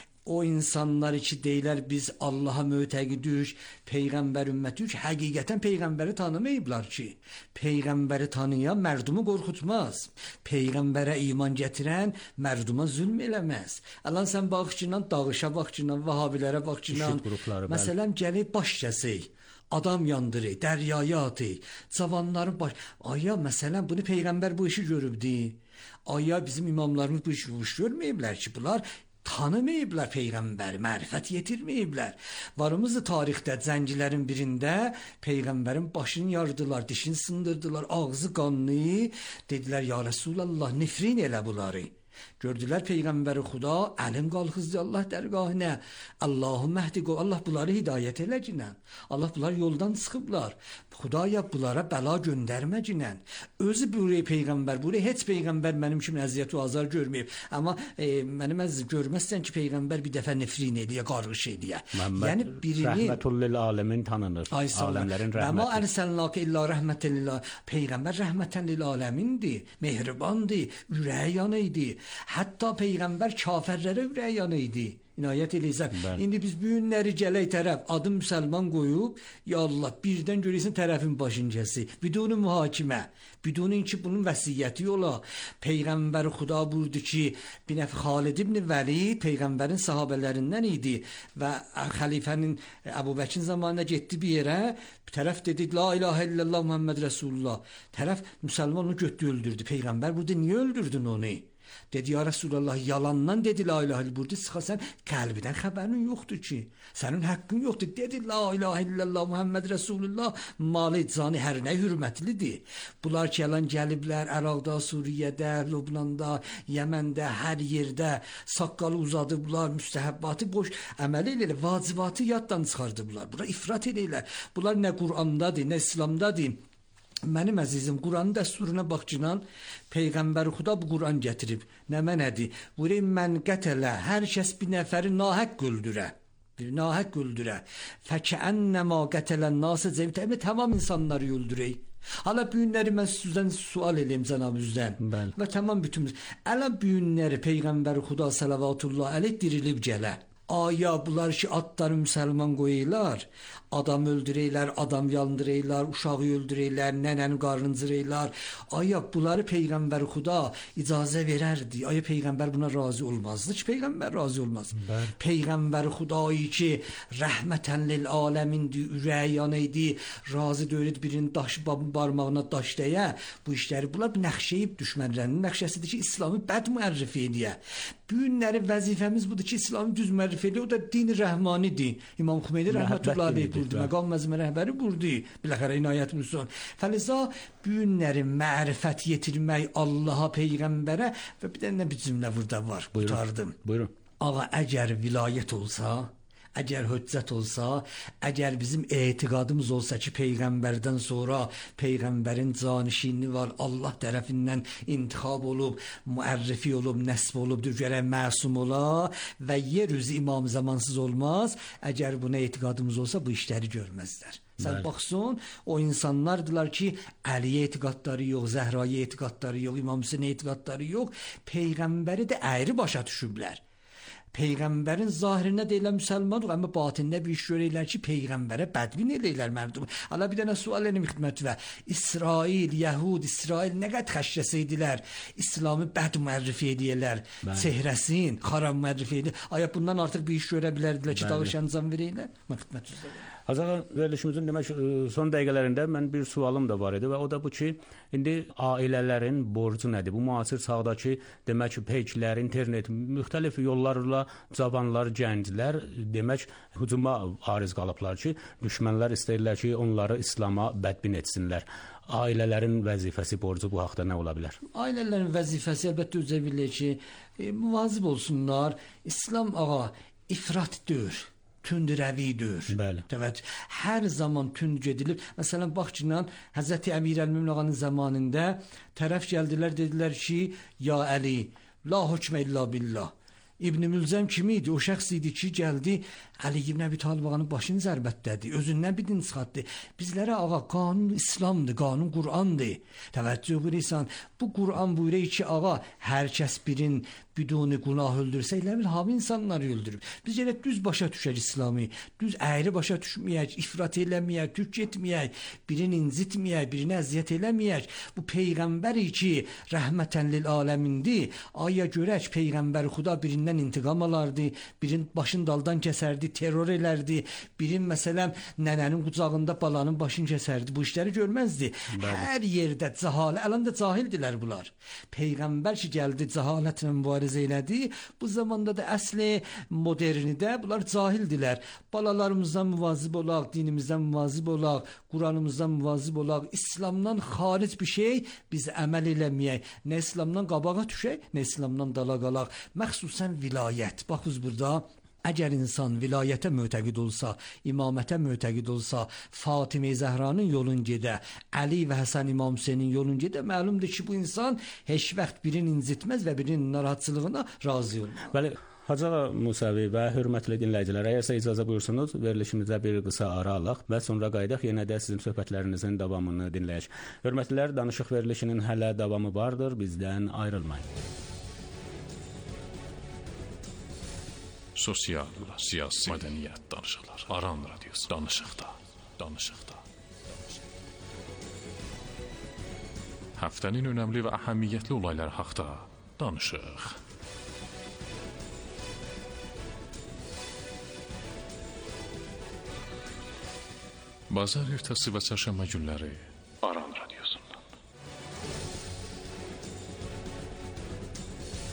O insanlar ki deyirlər biz Allaha mötəqidük, Peyğəmbər ümmətiyik, həqiqətən Peyğəmbəri tanımayıblar ki. Peyğəmbəri tanıyan mərdumu qorxutmaz. Peyğəmbərə iman gətirən mərduma zülm eləməz. Alan sən baxçınan, dağışa baxçınan, vahabilərə baxçınan. Məsələn, gəlib baş kəsək, adam yandırır, dəryaya atır, cavanların baş... Aya, məsələn, bunu Peyğəmbər bu işi görübdü. Aya, bizim imamlarımız bu işi görməyiblər ki, bunlar tanımayıblar Peyğəmbəri, mərifət yetirməyiblər. Varımızı tarixdə zəncilərin birində Peyğəmbərin başını yardılar, dişini sındırdılar, ağzı qanlı, dedilər, ya Resulallah, nifrin elə bunları. Gördülər Peyğəmbəri Xuda, əlim qalxızdı Allah dərgahına. Allahümme hdiqo, Allah bunları hidayət eləcinən. Allah bunları yoldan çıxıblar. Xudaya bunlara bəla göndərməcinən. Özü buraya Peyğəmbər, buraya heç Peyğəmbər mənim kimi əziyyət və azar görməyib. Amma mənim əziz görməzsən ki, Peyğəmbər bir dəfə nefrin eləyə, qarğış eləyə. Yəni birini... Rəhmətullil aləmin tanınır. Aləmlərin rəhməti. Məma ərsəlnəkə illə rəhmətəlillah. Peyğəmbər rəhmətən lil aləmindir, mehribandır, ürəyi yanıydı. Hətta Peyğəmbər kafirlərə ürəyi yanı idi. İnayət eləyirsən. İndi biz bu günləri gələk tərəf adı müsəlman qoyub, ya Allah, birdən görürsən tərəfin başıncası, biduni mühakimə, biduni ki bunun vəsiyyəti yola. Peyğəmbər Xuda buyurdu ki, bir nəf Xalid ibn Vəlid Peyğəmbərin sahabələrindən idi və xəlifənin Əbu Bəkin zamanında getdi bir yerə, bir tərəf dedi, la ilahe illallah Muhammed Resulullah. Tərəf müsəlman onu götdü öldürdü. Peyğəmbər burada niyə öldürdün onu? Dedi ya Resulallah, yalandan dedi la ilahe illallah, burada çıxasan qəlbidən xəbərin yoxdur ki, sənin haqqın yoxdur. Dedi la ilahe illallah Muhammed Resulullah, malı canı hər nə hürmətlidir. Bunlar ki, yalan gəliblər Əraqda, Suriyədə, Lübnanda, Yəməndə, hər yerdə saqqalı uzadıblar, müstəhəbbatı boş əməl edirlər, vacibatı yaddan çıxardıblar. Bura ifrat edirlər. Bunlar nə Qur'andadır, nə İslamdadır. Mənim əzizim, Quranın dəsturuna baxcınan Peyğəmbər Xuda bu Quran gətirib. Nə mənədir? Vurey mən qətələ, hər kəs bir nəfəri nahəq öldürə. Bir nahəq öldürə. Fəkəənnəmə qətələn nasə cəmtəmə tamam insanları öldürək. Hala büyünləri mən sizdən sual edeyim cənabınızdan. Və tamam bütünümüz. Ələ büyünləri Peyğəmbər Xuda salavatullah əleyh dirilib gələ. Aya bunlar ki atları müsəlman qoyurlar, adam öldürürlər, adam yandırırlar, uşağı öldürürlər, nənəni qarnıncırırlar. Aya bunları Peyğəmbər Xuda icazə verərdi. Aya Peyğəmbər buna razı olmazdı ki, Peyğəmbər razı olmaz. Peyğəmbər Xudayı ki rəhmətən lil aləmindir, ürəyanə idi, razı deyildi birinin daşı barmağına daş dəyə. Bu işləri bunlar nəxşəyib düşmənlərinin nəxşəsidir ki, İslamı bəd müərrif ediyə. Bu günləri vəzifəmiz budur ki, İslamı düz müərrif ediyə. O da din-i rəhmanidir. İmam Xümeyni rəhmətullah aleyh burdu, məqam məzmə rəhbəri burdu. Biləxərə inayət müsün. Fəliza bu günləri mərifət yetirmək Allaha, Peyğəmbərə və bir də nə bir cümlə burada var. Qutardım. Buyurun. Ağa, əgər vilayət olsa, əgər höccət olsa, əgər bizim etiqadımız olsa ki, Peyğəmbərdən sonra Peyğəmbərin canişini var, Allah tərəfindən intixab olub, müərrifi olub, nəsb olub, gərək məsum ola və yer üzü imam zamansız olmaz. Əgər buna etiqadımız olsa, bu işləri görməzlər. Sən baxsın, o insanlardılar ki, Əliyə etiqadları yox, Zəhraya etiqadları yox, İmam Hüseynə etiqadları yox, Peyğəmbəri də əyri başa düşüblər. Peyğəmbərin zahirinə deyilən müsəlmanıq, amma batində bir iş görürlər ki, Peyğəmbərə bədbin eləyirlər mərdum. Ala bir dənə sual elim xidmət və İsrail, Yəhud, İsrail nə qədər xəşrəsəydilər, İslamı bəd müərrif edirlər, çehrəsin, xarab müərrif edirlər. Aya bundan artıq bir iş görə bilərdilər ki, dağışan can verəylər? Mən xidmət üzrəyəm. Azağa verilişimizin demək son dəqiqələrində mən bir sualım da var idi və o da bu ki, indi ailələrin borcu nədir? Bu müasir çağdakı demək peyçlər, internet, müxtəlif yollarla cavanlar, gənclər demək hücuma ariz qalıblar ki, düşmənlər istəyirlər ki, onları İslama bədbin etsinlər. Ailələrin vəzifəsi, borcu bu haqda nə ola bilər? Ailələrin vəzifəsi əlbəttə özə bilir ki, müvazib olsunlar. İslam ağa ifrat deyir. Tündürəvidir. Bəli. Evet, hər zaman tünd gedilib. Məsələn, baxçınan Həzrəti Əmir Əl-Mömin ağanın zamanında tərəf gəldilər, dedilər ki, ya Əli, la hükmə illa billah. İbn Mülzəm kim idi? O şəxs idi ki, gəldi Əli ibn Əbi Talib ağanın başını zərbətlədi. Özündən bir din çıxartdı. Bizlərə ağa qanun İslamdır, qanun Qur'andır. Təvəccüh buyursan, bu Qur'an buyurur ki, ağa hər kəs birin biduni günah öldürsə, elə bil hamı insanları öldürüb. Biz elə düz başa düşək İslamı, düz əyri başa düşməyək, ifrat eləməyək, türk etməyək, birini incitməyək, birini əziyyət eləməyək. Bu Peyğəmbəri ki, rəhmətən lil aləmindir. Aya görək, Peyğəmbər Xuda birindən intiqam alardı, birinin başını daldan kəsərdi, terror elərdi, birin məsələn nənənin qucağında balanın başını kəsərdi. Bu işləri görməzdi. Hər yerdə cəhalə, əlində cahildilər bunlar. Peyğəmbər ki gəldi, cəhalətlə mübarizə elədi. Bu zamanda da əsli modernidə bunlar cahildilər. Balalarımızdan müvazib olaq, dinimizdən müvazib olaq, Quranımızdan müvazib olaq. İslamdan xaric bir şey biz əməl eləməyək. Nə İslamdan qabağa düşək, nə İslamdan dala qalaq. Məxsusən vilayət. Baxız burada, əgər insan vilayətə mötəqid olsa, imamətə mötəqid olsa, Fatimə Zəhranın yolun gedə, Əli və Həsən İmam Hüseynin yolun gedə, məlumdur ki, bu insan heç vaxt birini incitməz və birinin narahatçılığına razı olmaz. Bəli, Hacı ağa Musavi və hörmətli dinləyicilər, əgərsə icazə buyursunuz, verilişimizə bir qısa ara alaq və sonra qayıdaq, yenə də sizin söhbətlərinizin davamını dinləyək. Hörmətlilər, danışıq verilişinin hələ davamı vardır, bizdən ayrılmayın. Sosial, siyasi, mədəniyyət danışıqlar. Aran radiosu danışıqda. Həftənin önəmli və əhəmiyyətli olayları haqda danışıq. Bazar ertəsi və çərşənbə günləri Aran radiosundan.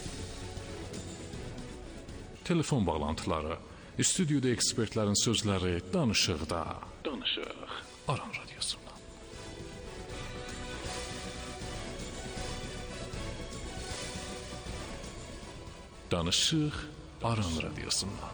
telefon bağlantıları, stüdyoda ekspertlərin sözləri, danışıq Aran radiosundan. Danışıq Aran radiosundan.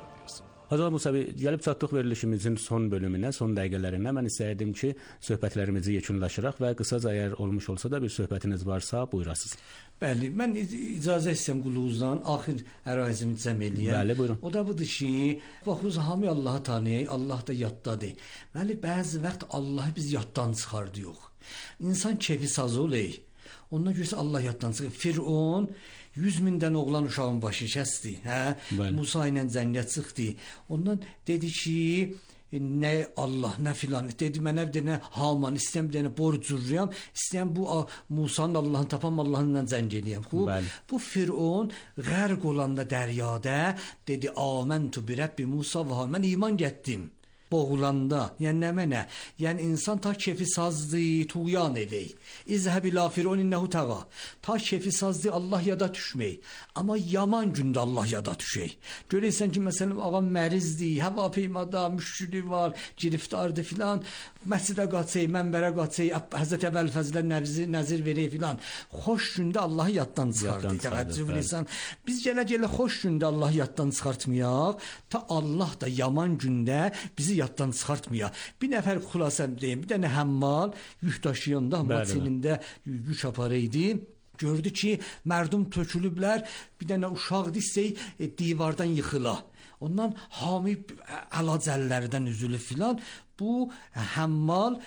Hacı Musavi, gəlib çatdıq verilişimizin son bölümünə, son dəqiqələrinə. Mən istəyirdim ki, söhbətlərimizi yekunlaşdıraq və qısaca əgər olmuş olsa da bir söhbətiniz varsa, buyurasınız. Bəli, mən icazə istəyirəm qulluğunuzdan axır ərazimi cəm eləyəm. Bəli, buyurun. O da budur ki, baxırız hamı Allahı tanıyır, Allah da yaddadır. Bəli, bəzi vaxt Allahı biz yaddan çıxardıq. İnsan kefi sazı olur. Ondan görsə Allah yaddan çıxır. Firon 100.000-dən oğlan uşağın başı kəsdi, hə? Musa ilə cəngə çıxdı. Ondan dedi ki, nə Allah, nə filan. Dedi mənə bir dənə Haman, istəyəm bir dənə borc zürriyəm, istəyəm bu Musanın Allahını tapam, Allahınla cəng eləyəm. Bu Firon qərq olanda dəryada dedi, Āmentu bi Rabbi Musa və Hārun. Mən iman getdim. Boğulanda, yəni nə mənə? Yəni insan ta kefi sazdı, tuğyan edək. İzhəb ilə Firon innəhu təğa. Ta kefi sazdı, Allah yada düşmək. Amma yaman gündə Allah yada düşək. Görəysən ki, məsələn, ağam mərizdir, hava peymada, müşkülü var, giriftardır filan. Məscidə qaçay, mənbərə qaçay, Həzrət Əbəl Fəzlə nəzir verək filan. Xoş gündə Allahı yaddan çıxardı. Təvəccüh bilirsən. Biz gələ xoş gündə Allahı yaddan çıxartmayaq. Ta Allah da yaman gündə bizi yaddan çıxartmaya. Bir nəfər xülasəm deyim, bir dənə həmmal yük daşıyanda maçinində yük aparıydı. Gördü ki, mərdum tökülüblər, bir dənə uşaq desək divardan yıxıla. Ondan hami əlacəllərdən üzülü filan. Bu həmmal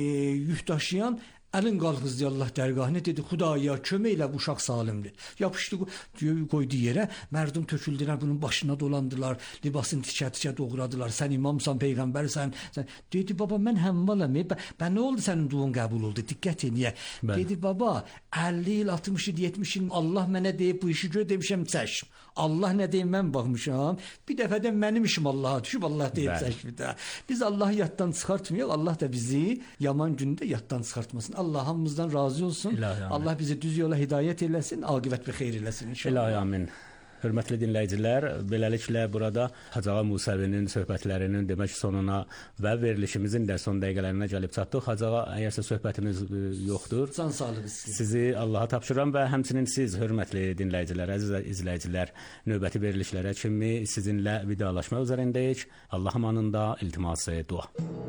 yük daşıyan əlin qalxızdı Allah dərgahına, dedi, Xudaya kömək elə bu uşaq salimdir. Yapışdı, qoydu yerə, mərdum töküldülər, bunun başına dolandılar, libasını tikə-tikə doğradılar, sən imamsan, peyğəmbərsən. Dedi, baba, mən həmmalam, nə oldu sənin duun qəbul oldu, diqqət eləyə. Dedi, baba, 50 il, 60 il, 70 il, Allah mənə deyib bu işi gör, demişəm, çəşm. Allah nə deyim, mən baxmışam, bir dəfədən mənim işim Allaha düşüb, Allah deyib çəşmdə. Biz Allahı yaddan çıxartmayaq, Allah da bizi yaman gündə yaddan çıxartmasın. Allah hamımızdan razı olsun. Allah bizi düz yola hidayət eləsin, aqibət və xeyr eləsin inşallah. İlahi amin. Hörmətli dinləyicilər, beləliklə burada Hacı Ağa Musavinin söhbətlərinin demək sonuna və verilişimizin də son dəqiqələrinə gəlib çatdıq. Hacı Ağa, əgərsə söhbətiniz yoxdur, can sağlıq sizi Allaha tapşıram və həmçinin siz, hörmətli dinləyicilər, əziz izləyicilər, növbəti verilişlərə kimi sizinlə vidalaşmaq üzərindəyik. Allah amanında iltiması dua.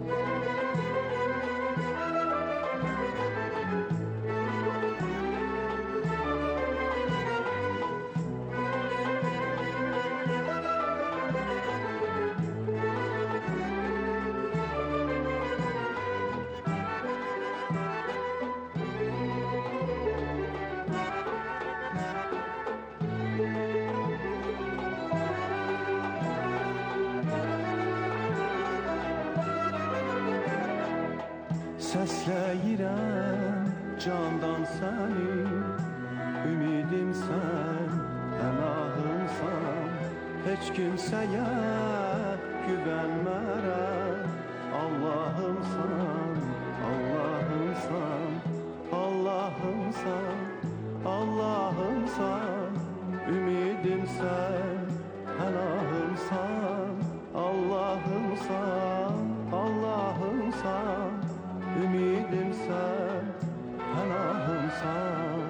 Səsləyirəm candan səni, ümidim sən, pənahımsan, heç kimsəyə güvənmərəm. Allahımsan, Allahımsan, Allahımsan, Allahımsan, ümidim sən, pənahımsan, Allahımsan, Allahımsan, ümidim sən, pənahımsan.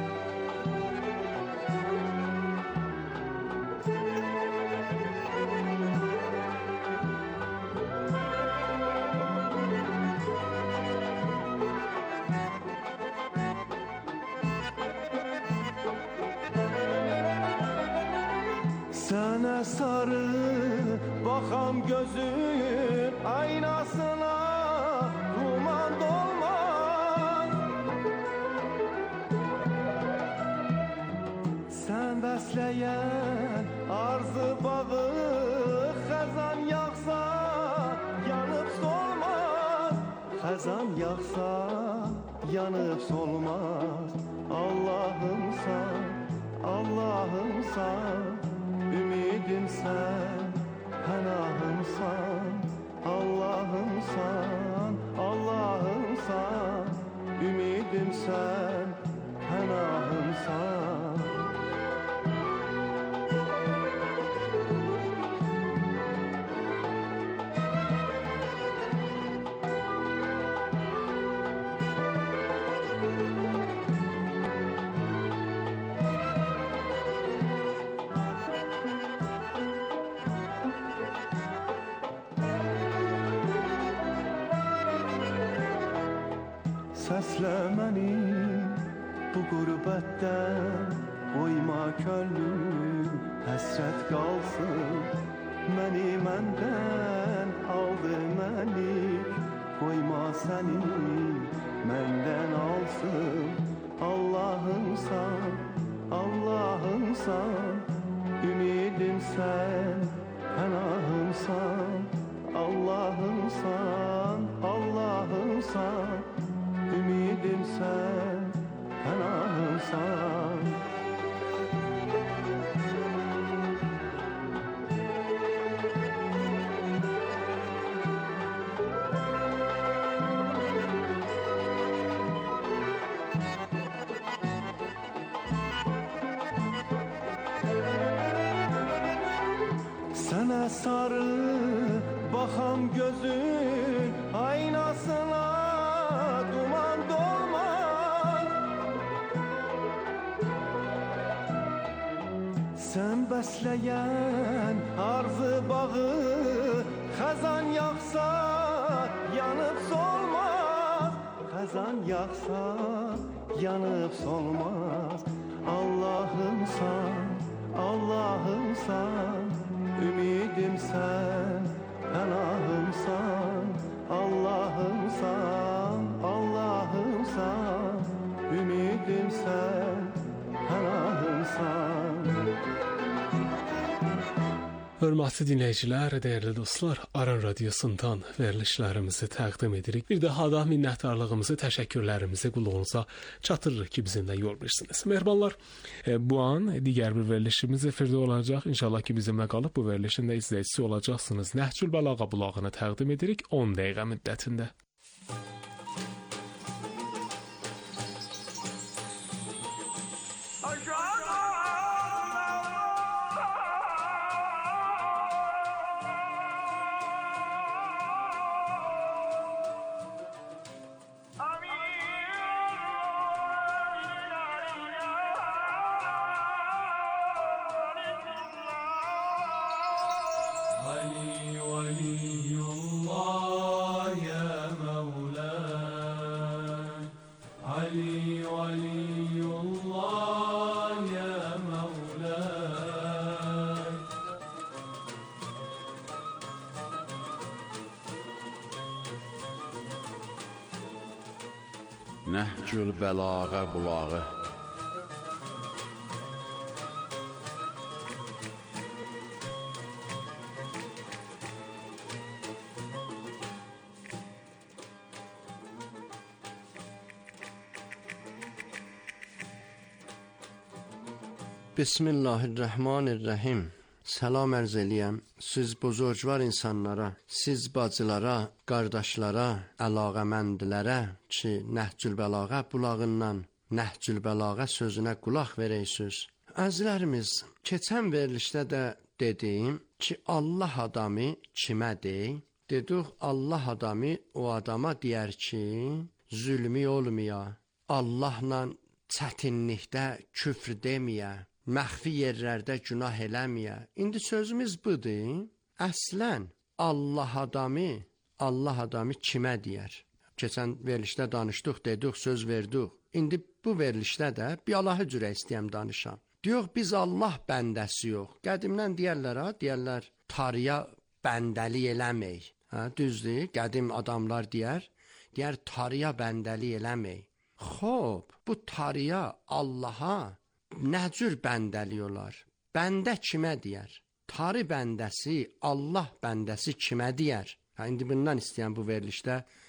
Sənə sarı baxam gözün aynasına, duman dolmaz. Sən bəsləyən arzu bağı, xəzan yağsa yanıb solmaz. Xəzan yağsa yanıb solmaz. Allahımsan, Allahımsan, ümidim sən, pənahımsan. Allahımsan, Allahımsan, ümidim sən, pənahımsan. səslə məni bu qürbətdən, qoyma könlüm həsrət qalsın. Məni məndən aldı məlik, qoyma səni məndən alsın. Allahımsan, Allahımsan, ümidimsən, pənahımsan. Allahımsan, Allahımsan, ümidimsən, pənahımsan. Sənə sarı baxam gözün aynasına, duman dolmaz. Sən bəsləyən arzu bağı, xəzan yağsa yanıb solmaz. Xəzan yağsa yanıb solmaz. Allahımsan, Allahımsan, ümidimsən, pənahımsan. Allahımsan, Allahımsan, ümidimsən, pənahımsan. Hörmətli dinləyicilər, dəyərli dostlar, Aran Radiosundan verilişlərimizi təqdim edirik. Bir daha da minnətdarlığımızı, təşəkkürlərimizi qulağınıza çatdırırıq ki, bizimlə yol verirsiniz. Mehribanlar, bu an digər bir verilişimiz efirdə olacaq. İnşallah ki, bizimlə qalıb bu verilişin də izləyicisi olacaqsınız. Nəhcül Bəlağa bulağını təqdim edirik 10 dəqiqə müddətində. Nəhcül Bəlağa bulağı. Bismillahirrahmanirrahim. Salam ərz eləyəm siz buzurgvar insanlara, siz bacılara, qardaşlara, əlaqəməndlərə ki, Nəhcül Bəlağa bulağından Nəhcül Bəlağa sözünə qulaq verəysiniz. Əzizlərimiz, keçən verilişdə də dedim ki, Allah adamı kimə deyir? Dedik, Allah adamı o adama deyər ki, zülmü olmaya, Allahla çətinlikdə küfr deməyə, məxfi yerlərdə günah eləməyə. İndi sözümüz budur. Əslən Allah adamı kimə deyər? Keçən verilişdə danışdıq, dedik, söz verdik. İndi bu verilişdə də bir Allahı cürə istəyəm danışam. Diyox, biz Allah bəndəsi yox. Qədimdən deyərlər, tarıya bəndəlik eləmək. Düzdür, qədim adamlar deyər, tarıya bəndəlik eləmək. Xob, bu tarıya, Allaha nə cür bəndəlik olar? Bəndə kimə deyər? Tarı bəndəsi, Allah bəndəsi kimə deyər? İndi bundan istəyən bu verilişdə